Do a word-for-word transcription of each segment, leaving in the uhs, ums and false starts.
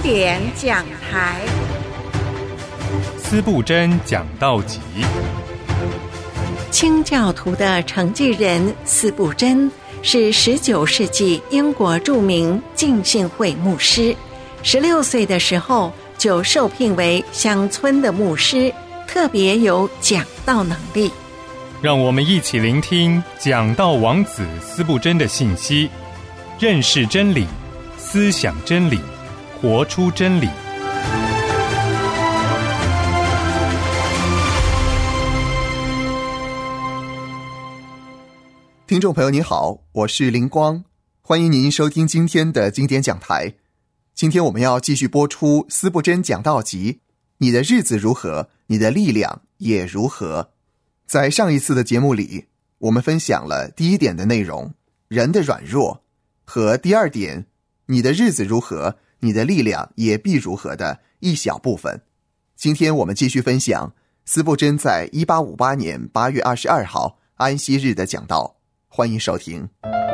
典讲台， 司布真讲道集。 清教徒的承继人司布真是十九世纪英国著名浸信会牧师，十六岁的时候就受聘为乡村的牧师，特别有讲道能力。 让我们一起聆听讲道王子司布真的信息，认识真理，思想真理，活出真理。 听众朋友您好，我是林光，欢迎您收听今天的经典讲台。今天我们要继续播出司布真讲道集，你的日子如何，你的力量也如何。在上一次的节目里，我们分享了第一点的内容，人的软弱，和第二点，你的日子如何，你的力量也必如何的一小部分。今天我们继续分享司布真在一八五八年八月二十二号安息日的讲道，欢迎收听。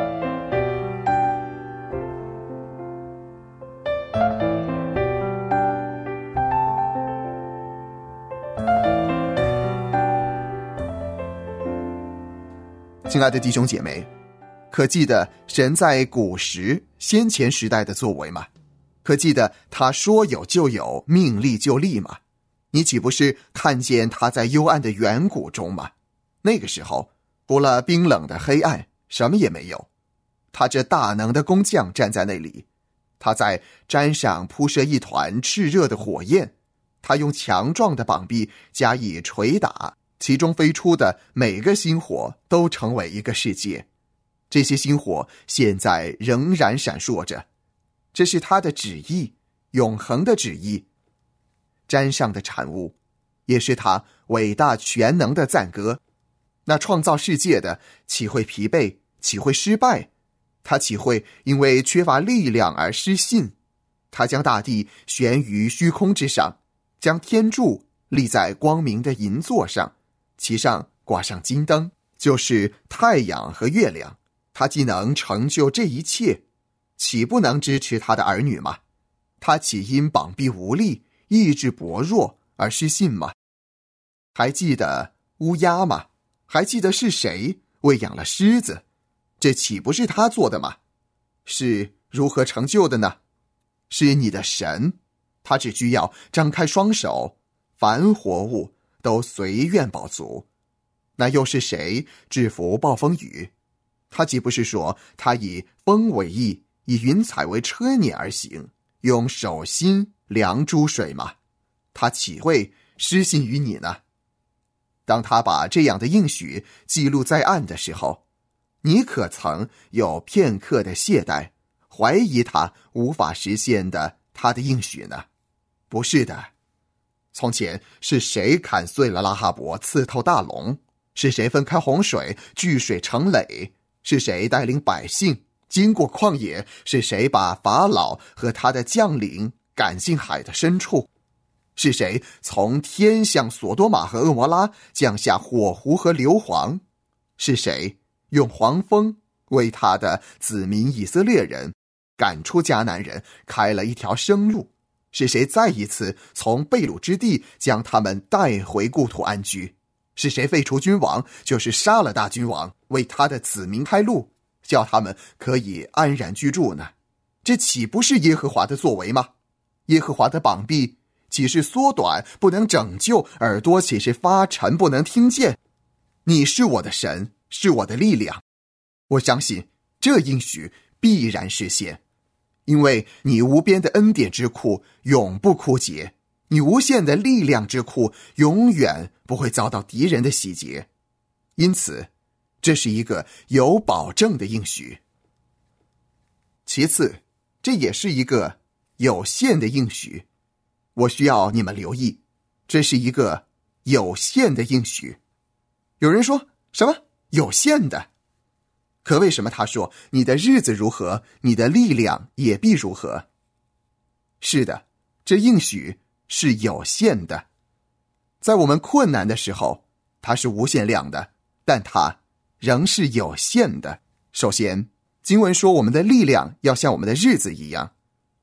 亲爱的弟兄姐妹，可记得神在古时先前时代的作为吗？可记得他说有就有，命立就立吗？你岂不是看见他在幽暗的远古中吗？那个时候除了冰冷的黑暗，什么也没有。他这大能的工匠站在那里，他在毡上铺设一团炽热的火焰，他用强壮的膀臂加以捶打，其中飞出的每个星火都成为一个世界。这些星火现在仍然闪烁着，这是他的旨意，永恒的旨意，毡上的产物，也是他伟大全能的赞歌。那创造世界的岂会疲惫，岂会失败？他岂会因为缺乏力量而失信？他将大地悬于虚空之上，将天柱立在光明的银座上，其上挂上金灯，就是太阳和月亮。他既能成就这一切，岂不能支持他的儿女吗？他岂因膀臂无力，意志薄弱而失信吗？还记得乌鸦吗？还记得是谁喂养了狮子？这岂不是他做的吗？是如何成就的呢？是你的神，他只需要张开双手，凡活物都随愿饱足。那又是谁制服暴风雨？他岂不是说他以风为翼，以云彩为车辇而行，用手心量诸水吗？他岂会失信于你呢？当他把这样的应许记录在案的时候，你可曾有片刻的懈怠，怀疑他无法实现的他的应许呢？不是的。从前是谁砍碎了拉哈伯，刺透大龙？是谁分开洪水，聚水成垒？是谁带领百姓经过旷野？是谁把法老和他的将领赶进海的深处？是谁从天向索多玛和蛾摩拉降下火湖和硫磺？是谁用黄蜂为他的子民以色列人赶出迦南人，开了一条生路？是谁再一次从被掳之地将他们带回故土安居？是谁废除君王，就是杀了大君王，为他的子民开路，叫他们可以安然居住呢？这岂不是耶和华的作为吗？耶和华的膀臂岂是缩短不能拯救，耳朵岂是发沉不能听见？你是我的神，是我的力量，我相信这应许必然实现，因为你无边的恩典之库永不枯竭，你无限的力量之库永远不会遭到敌人的洗劫，因此这是一个有保证的应许。其次，这也是一个有限的应许，我需要你们留意，这是一个有限的应许。有人说，什么有限的？可为什么他说你的日子如何，你的力量也必如何？是的，这应许是有限的。在我们困难的时候，它是无限量的，但它仍是有限的。首先，经文说我们的力量要像我们的日子一样，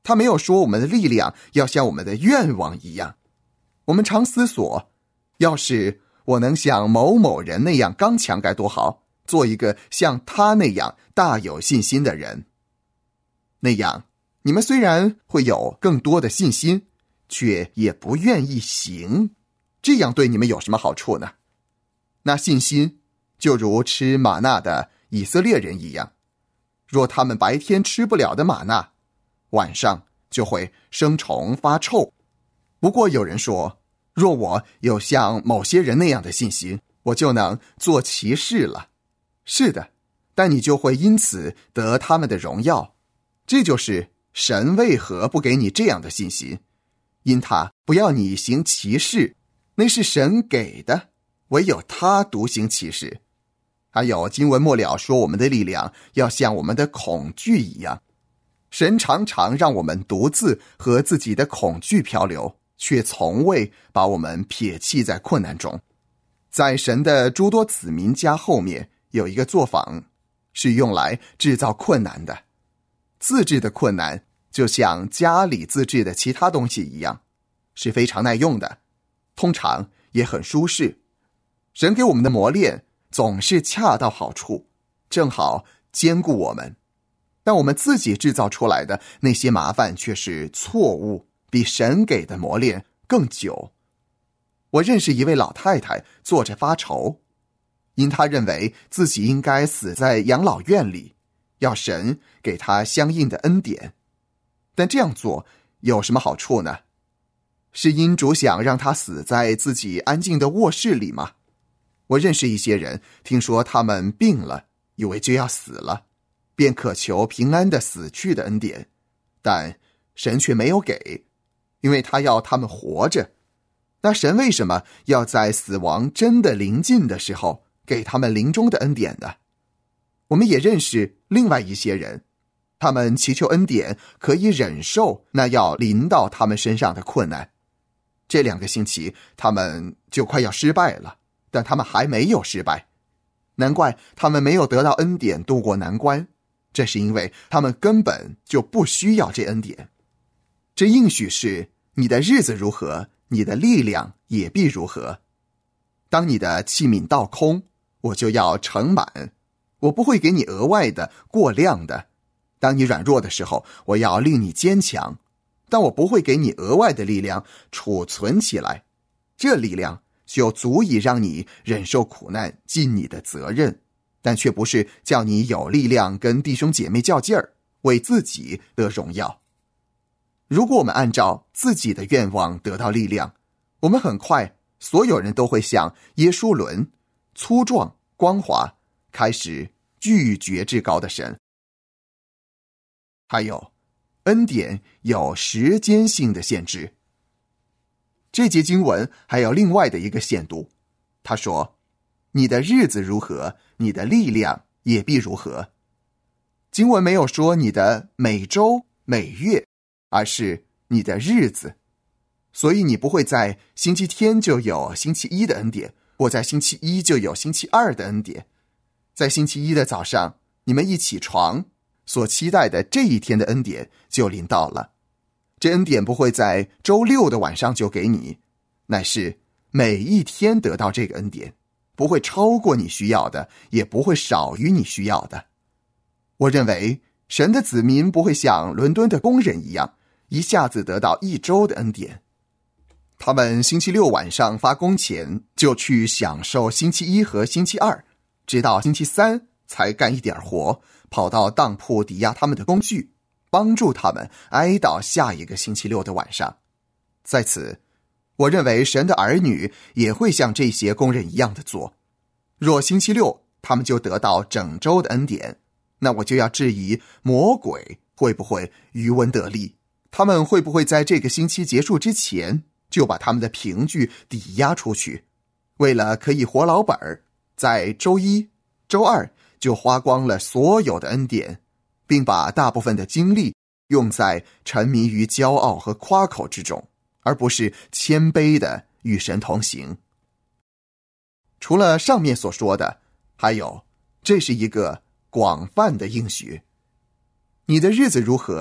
他没有说我们的力量要像我们的愿望一样。我们常思索，要是我能像某某人那样刚强该多好，做一个像他那样大有信心的人。那样，你们虽然会有更多的信心，却也不愿意行，这样对你们有什么好处呢？那信心就如吃玛纳的以色列人一样，若他们白天吃不了的玛纳，晚上就会生虫发臭。不过有人说，若我有像某些人那样的信心，我就能做奇事了。是的，但你就会因此得他们的荣耀。这就是神为何不给你这样的信心，因他不要你行奇事，那是神给的，唯有他独行奇事。还有经文末了说，我们的力量要像我们的恐惧一样。神常常让我们独自和自己的恐惧漂流，却从未把我们撇弃在困难中。在神的诸多子民家后面有一个作坊，是用来制造困难的。自制的困难就像家里自制的其他东西一样，是非常耐用的，通常也很舒适。神给我们的磨练总是恰到好处，正好兼顾我们。但我们自己制造出来的那些麻烦却是错误，比神给的磨练更久。我认识一位老太太，坐着发愁，因她认为自己应该死在养老院里，要神给她相应的恩典。但这样做有什么好处呢？是因主想让她死在自己安静的卧室里吗？我认识一些人，听说他们病了，以为就要死了，便渴求平安的死去的恩典，但神却没有给，因为他要他们活着。那神为什么要在死亡真的临近的时候给他们临终的恩典呢？我们也认识另外一些人，他们祈求恩典，可以忍受那要临到他们身上的困难。这两个星期他们就快要失败了，但他们还没有失败，难怪他们没有得到恩典度过难关，这是因为他们根本就不需要这恩典。这应许是你的日子如何，你的力量也必如何。当你的器皿倒空，我就要盛满，我不会给你额外的过量的。当你软弱的时候，我要令你坚强，但我不会给你额外的力量储存起来，这力量就足以让你忍受苦难，尽你的责任，但却不是叫你有力量跟弟兄姐妹较劲儿，为自己得荣耀。如果我们按照自己的愿望得到力量，我们很快所有人都会像耶书伦，粗壮光滑，开始拒绝至高的神。还有，恩典有时间性的限制。这节经文还有另外的一个限度，他说，你的日子如何，你的力量也必如何。经文没有说你的每周每月，而是你的日子。所以你不会在星期天就有星期一的恩典，或在星期一就有星期二的恩典。在星期一的早上，你们一起床，所期待的这一天的恩典就临到了。这恩典不会在周六的晚上就给你，乃是每一天得到这个恩典，不会超过你需要的，也不会少于你需要的。我认为神的子民不会像伦敦的工人一样，一下子得到一周的恩典。他们星期六晚上发工前就去享受星期一和星期二，直到星期三才干一点活，跑到当铺抵押他们的工具，帮助他们挨到下一个星期六的晚上。在此，我认为神的儿女也会像这些工人一样的做。若星期六他们就得到整周的恩典，那我就要质疑魔鬼会不会渔翁得利，他们会不会在这个星期结束之前就把他们的凭据抵押出去，为了可以活老本儿，在周一周二就花光了所有的恩典，并把大部分的精力用在沉迷于骄傲和夸口之中，而不是谦卑的与神同行。除了上面所说的，还有，这是一个广泛的应许。你的日子如何，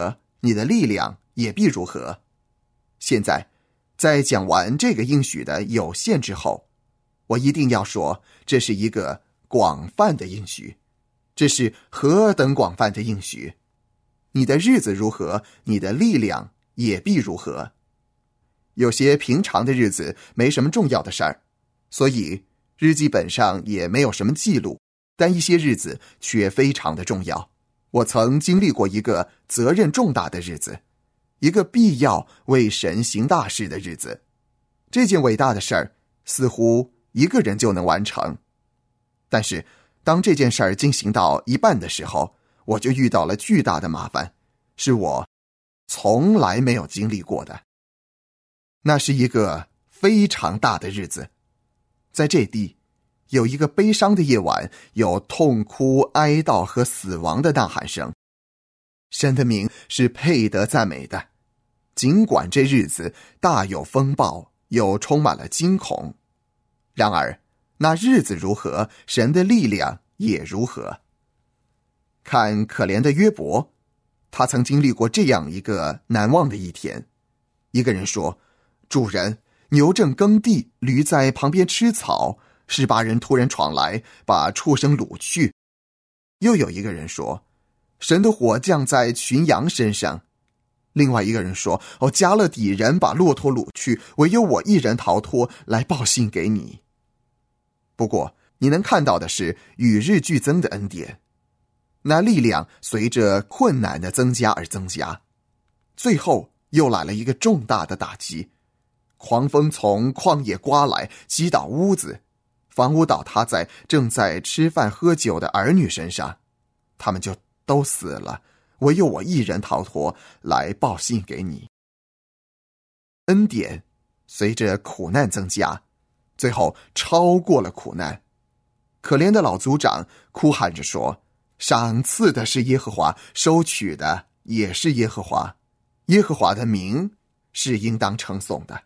你的力量也必如何。现在，在讲完这个应许的有限之后，我一定要说，这是一个广泛的应许，这是何等广泛的应许！你的日子如何，你的力量也必如何。有些平常的日子没什么重要的事儿，所以日记本上也没有什么记录，但一些日子却非常的重要。我曾经历过一个责任重大的日子，一个必要为神行大事的日子。这件伟大的事儿似乎一个人就能完成，但是当这件事儿进行到一半的时候，我就遇到了巨大的麻烦，是我从来没有经历过的。那是一个非常大的日子，在这地有一个悲伤的夜晚，有痛哭、哀悼和死亡的呐喊声。神的名是配得赞美的，尽管这日子大有风暴，又充满了惊恐，然而那日子如何，神的力量也如何。看可怜的约伯，他曾经历过这样一个难忘的一天。一个人说，主人，牛正耕地，驴在旁边吃草，十八人突然闯来，把畜生掳去。又有一个人说，神的火降在群羊身上。另外一个人说，哦，加勒底人把骆驼掳去，唯有我一人逃脱，来报信给你。不过你能看到的是与日俱增的恩典，那力量随着困难的增加而增加。最后又来了一个重大的打击，狂风从旷野刮来，击倒屋子，房屋倒塌在正在吃饭喝酒的儿女身上，他们就都死了，唯有我一人逃脱，来报信给你。恩典随着苦难增加，最后超过了苦难。可怜的老族长哭喊着说，赏赐的是耶和华，收取的也是耶和华，耶和华的名是应当称颂的。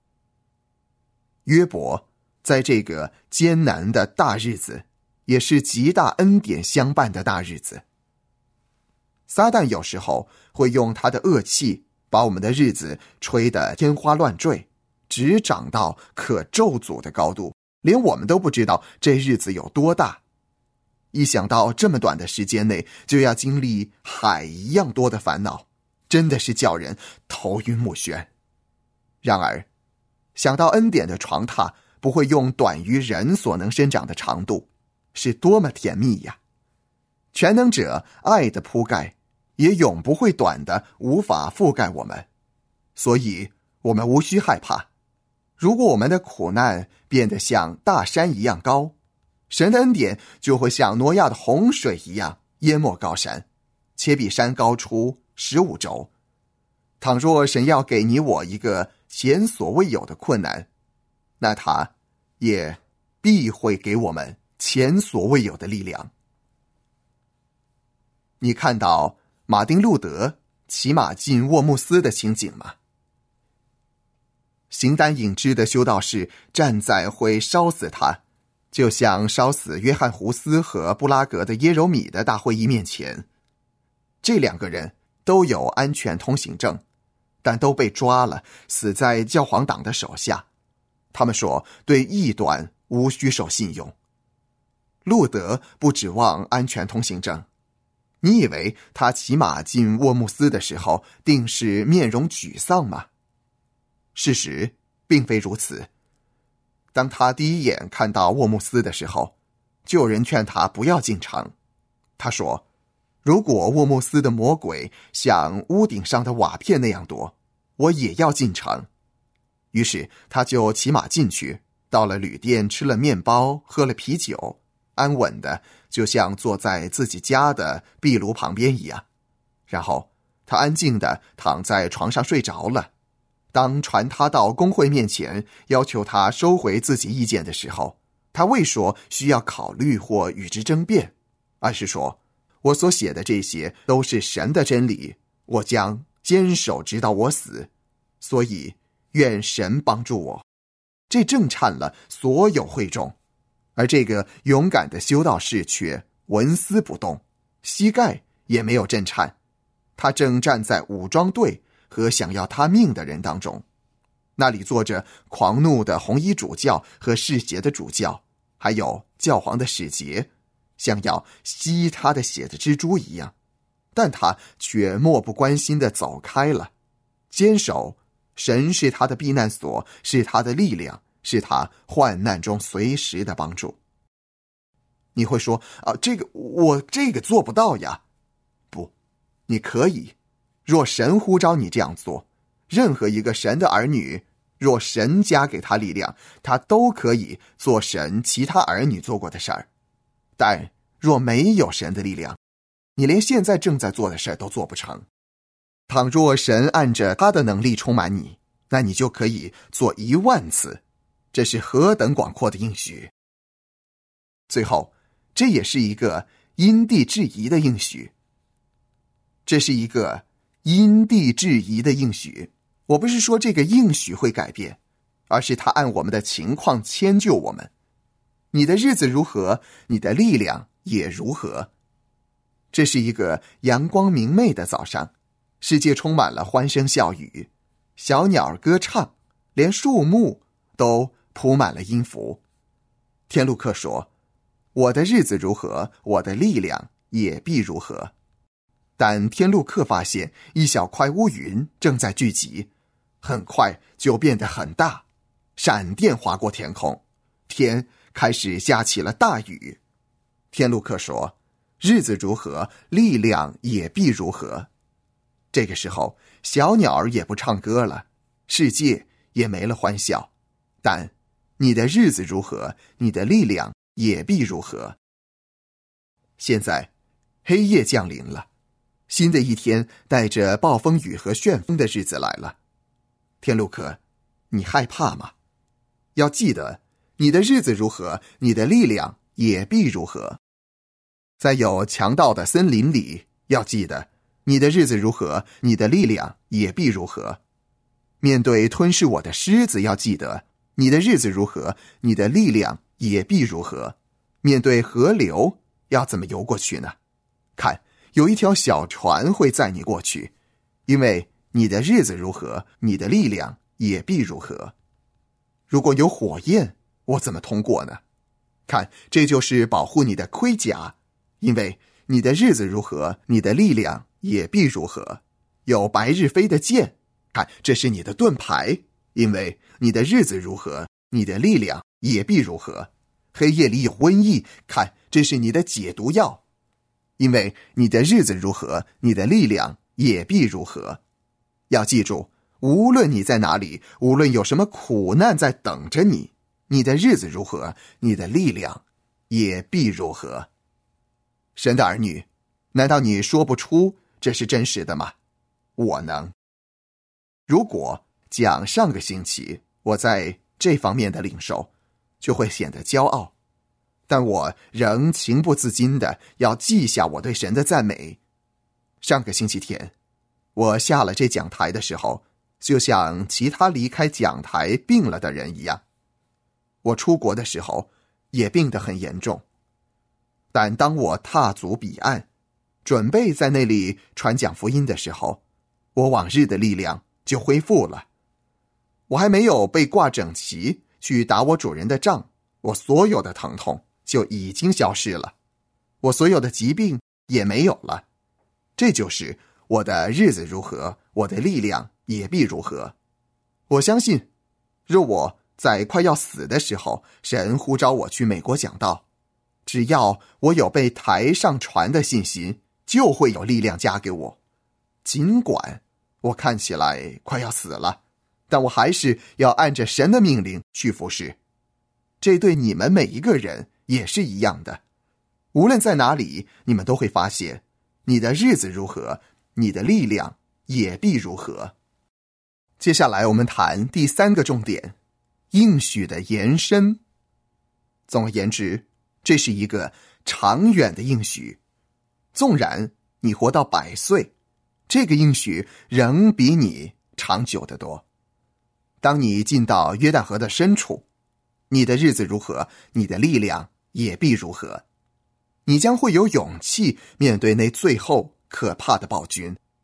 约伯在这个艰难的大日子，也是极大恩典相伴的大日子。撒旦有时候会用他的恶气，把我们的日子吹得天花乱坠，直长到可咒诅的高度，连我们都不知道这日子有多大。一想到这么短的时间内就要经历海一样多的烦恼，真的是叫人头晕目眩。然而想到恩典的床榻不会用短于人所能伸长的长度，是多么甜蜜呀！全能者爱的铺盖也永不会短的无法覆盖我们，所以我们无需害怕。如果我们的苦难变得像大山一样高，神的恩典就会像挪亚的洪水一样淹没高山，且比山高出十五轴。倘若神要给你我一个前所未有的困难，那他也必会给我们前所未有的力量。你看到马丁路德骑马进沃木斯的情景吗？形单影只的修道士站在会烧死他，就像烧死约翰胡斯和布拉格的耶柔米的大会议面前。这两个人都有安全通行证，但都被抓了，死在教皇党的手下。他们说对异端无需守信用。路德不指望安全通行证，你以为他骑马进沃木斯的时候定是面容沮丧吗？事实并非如此。当他第一眼看到沃木斯的时候，就有人劝他不要进城。他说，如果沃木斯的魔鬼像屋顶上的瓦片那样多，我也要进城。于是他就骑马进去，到了旅店，吃了面包，喝了啤酒，安稳的就像坐在自己家的壁炉旁边一样。然后他安静的躺在床上睡着了。当传他到公会面前，要求他收回自己意见的时候，他未说需要考虑或与之争辩，而是说，我所写的这些都是神的真理，我将坚守直到我死，所以愿神帮助我。这震颤了所有会众，而这个勇敢的修道士却纹丝不动，膝盖也没有震颤， 他正站在武装队和想要他命的人当中，那里坐着狂怒的红衣主教和嗜血的主教，还有教皇的使节，像要吸他的血的蜘蛛一样，但他却漠不关心地走开了，坚守神是他的避难所，是他的力量，是他患难中随时的帮助。你会说啊，这个我这个做不到呀。不，你可以，若神呼召你这样做，任何一个神的儿女，若神加给他力量，他都可以做神其他儿女做过的事儿。但若没有神的力量，你连现在正在做的事都做不成。倘若神按着他的能力充满你，那你就可以做一万次，这是何等广阔的应许。最后，这也是一个因地制宜的应许。这是一个因地制宜的应许。我不是说这个应许会改变，而是他按我们的情况迁就我们。你的日子如何，你的力量也如何。这是一个阳光明媚的早上，世界充满了欢声笑语，小鸟歌唱，连树木都铺满了音符。天路客说，我的日子如何，我的力量也必如何。但天路客发现一小块乌云正在聚集，很快就变得很大，闪电划过天空，天开始下起了大雨。天路客说，日子如何，力量也必如何。这个时候，小鸟也不唱歌了，世界也没了欢笑。但你的日子如何，你的力量也必如何。现在，黑夜降临了，新的一天带着暴风雨和旋风的日子来了。天路客，你害怕吗？要记得，你的日子如何，你的力量也必如何。在有强盗的森林里，要记得，你的日子如何，你的力量也必如何。面对吞噬我的狮子，要记得，你的日子如何，你的力量也必如何。面对河流，要怎么游过去呢？看，有一条小船会载你过去，因为你的日子如何，你的力量也必如何。如果有火焰，我怎么通过呢？看，这就是保护你的盔甲，因为你的日子如何，你的力量也必如何。有白日飞的箭，看，这是你的盾牌，因为你的日子如何，你的力量也必如何。黑夜里有瘟疫，看，这是你的解毒药，因为你的日子如何，你的力量也必如何。要记住，无论你在哪里，无论有什么苦难在等着你，你的日子如何，你的力量也必如何。神的儿女，难道你说不出这是真实的吗？我能。如果讲上个星期我在这方面的领受，就会显得骄傲，但我仍情不自禁的要记下我对神的赞美。上个星期天，我下了这讲台的时候，就像其他离开讲台病了的人一样。我出国的时候也病得很严重，但当我踏足彼岸，准备在那里传讲福音的时候，我往日的力量就恢复了。我还没有被挂整齐去打我主人的仗，我所有的疼痛就已经消失了，我所有的疾病也没有了。这就是我的日子如何，我的力量也必如何。我相信，若我在快要死的时候，神呼召我去美国讲道，只要我有被抬上船的信心，就会有力量加给我。尽管我看起来快要死了，但我还是要按着神的命令去服侍。这对你们每一个人也是一样的。无论在哪里，你们都会发现，你的日子如何，你的力量也必如何。接下来我们谈第三个重点，应许的延伸。总而言之，这是一个长远的应许。纵然你活到百岁，这个应许仍比你长久得多。当你进到约旦河的深处，你的日子如何，你的力量也必如何。你将会有勇气面对那最后可怕的暴君，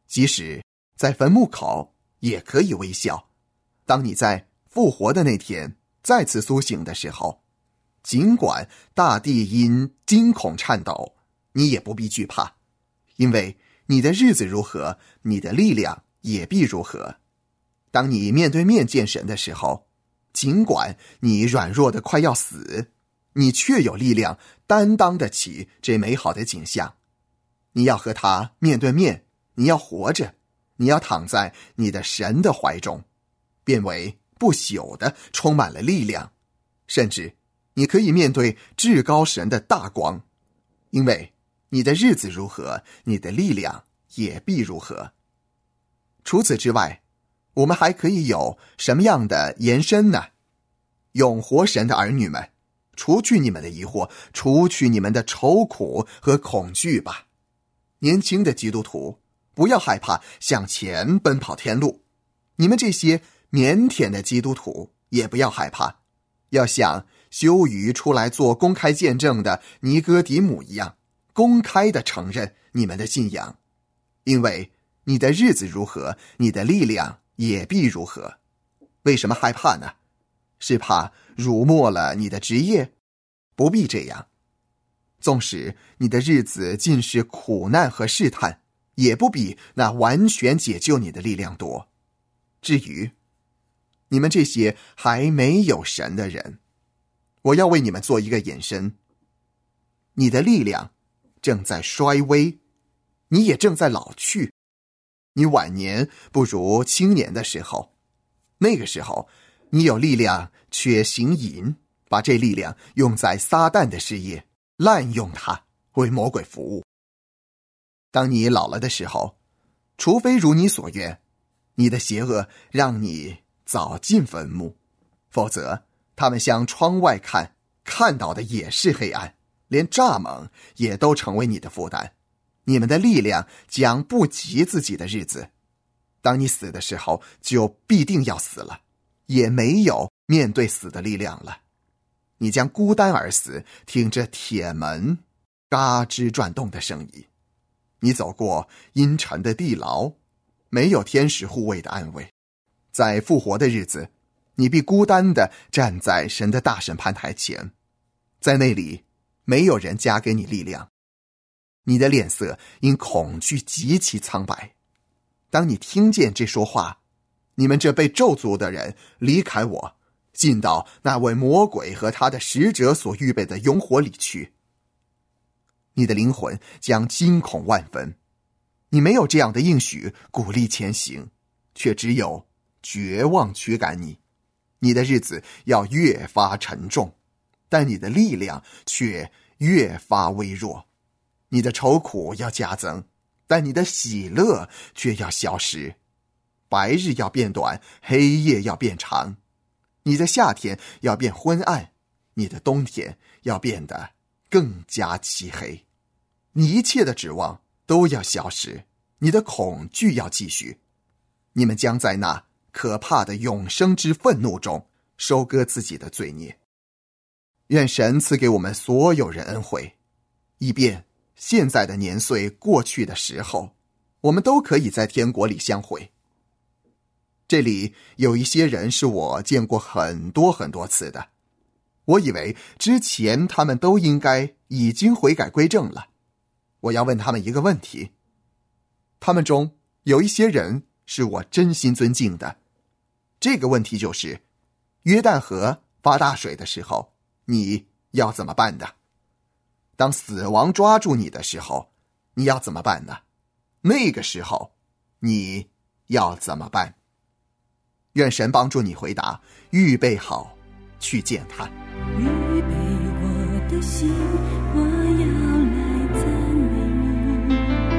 即使在坟墓口也可以微笑。当你在复活的那天再次苏醒的时候，尽管大地因惊恐颤抖，你也不必惧怕，因为你的日子如何，你的力量也必如何。当你面对面见神的时候，尽管你软弱的快要死，你却有力量担当得起这美好的景象。你要和他面对面，你要活着，你要躺在你的神的怀中，变为不朽的，充满了力量，甚至你可以面对至高神的大光，因为你的日子如何，你的力量也必如何。除此之外，我们还可以有什么样的延伸呢？永活神的儿女们，除去你们的疑惑，除去你们的愁苦和恐惧吧。年轻的基督徒，不要害怕向前奔跑天路。你们这些腼腆的基督徒也不要害怕，要像羞于出来做公开见证的尼哥底母一样，公开地承认你们的信仰。因为你的日子如何，你的力量也必如何。为什么害怕呢？是怕辱没了你的职业？不必这样。纵使你的日子尽是苦难和试探，也不比那完全解救你的力量多。至于你们这些还没有神的人，我要为你们做一个引申。你的力量正在衰微，你也正在老去。你晚年不如青年的时候，那个时候你有力量却行淫，把这力量用在撒旦的事业，滥用它为魔鬼服务。当你老了的时候，除非如你所愿，你的邪恶让你早进坟墓，否则他们向窗外看，看到的也是黑暗，连蚱蜢也都成为你的负担。你们的力量将不及自己的日子，当你死的时候就必定要死了，也没有面对死的力量了。你将孤单而死，听着铁门嘎吱转动的声音。你走过阴沉的地牢，没有天使护卫的安慰。在复活的日子，你必孤单地站在神的大审判台前，在那里没有人加给你力量。你的脸色因恐惧极其苍白。当你听见这说话，你们这被咒诅的人离开我，进到那位魔鬼和他的使者所预备的永火里去。你的灵魂将惊恐万分。你没有这样的应许鼓励前行，却只有绝望驱赶你。你的日子要越发沉重，但你的力量却越发微弱。你的愁苦要加增，但你的喜乐却要消失。白日要变短，黑夜要变长。你的夏天要变昏暗，你的冬天要变得更加漆黑。你一切的指望都要消失，你的恐惧要继续。你们将在那可怕的永生之愤怒中收割自己的罪孽。愿神赐给我们所有人恩惠，以便现在的年岁过去的时候，我们都可以在天国里相会。这里有一些人是我见过很多很多次的，我以为之前他们都应该已经悔改归正了。我要问他们一个问题，他们中有一些人是我真心尊敬的。这个问题就是，约旦河发大水的时候，你要怎么办的？当死亡抓住你的时候，你要怎么办呢？那个时候你要怎么办？愿神帮助你回答，预备好去见他。 预备我的心，我要来赞美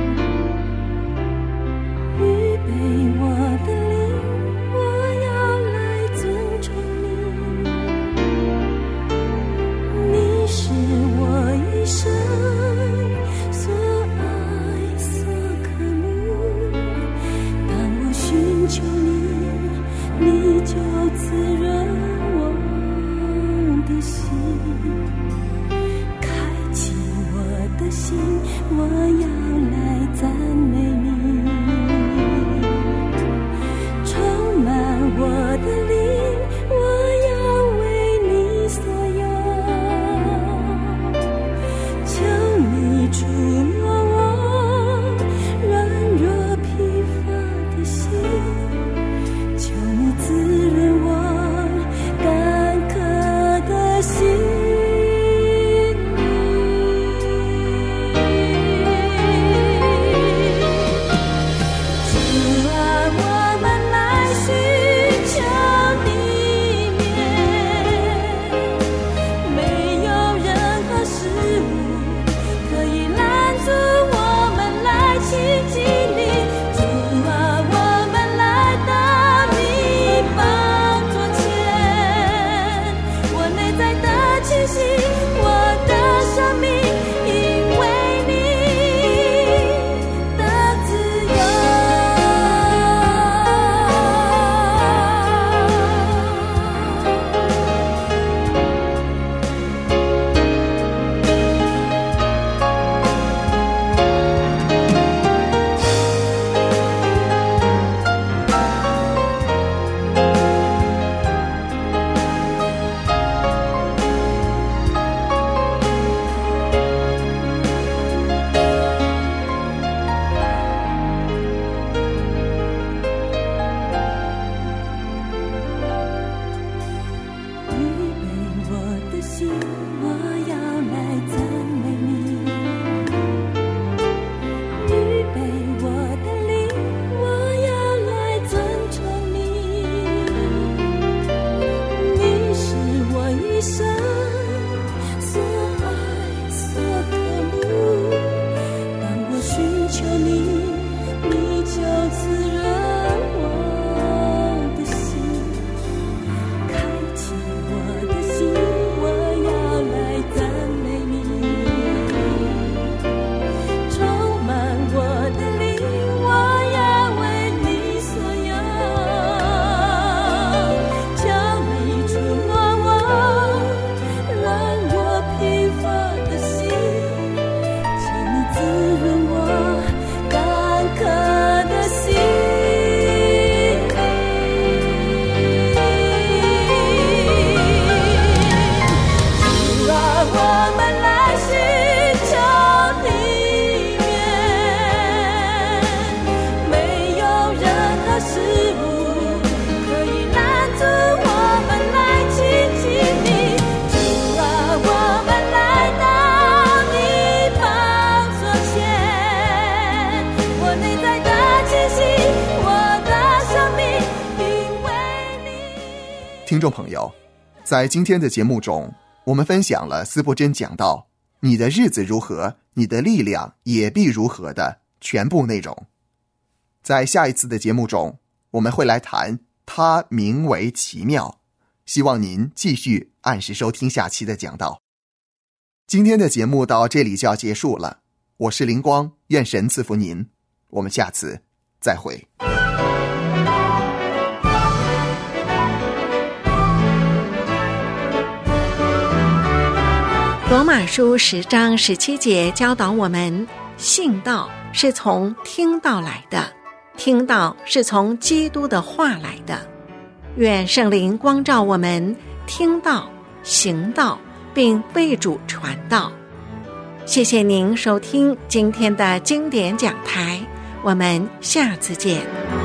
你。预备我的灵，我要来尊崇你。你是我一生所爱所渴慕，当我寻求你，你就滋润我的心，开启我的心，我要来赞美你。 听众朋友，在今天的节目中，我们分享了司布真讲到你的日子如何，你的力量也必如何的全部内容。在下一次的节目中，我们会来谈它名为奇妙，希望您继续按时收听下期的讲道。今天的节目到这里就要结束了，我是灵光，愿神赐福您，我们下次再会。 罗马书十章十七节教导我们，信道是从听道来的，听道是从基督的话来的。愿圣灵光照我们，听道、行道，并为主传道。谢谢您收听今天的经典讲台，我们下次见。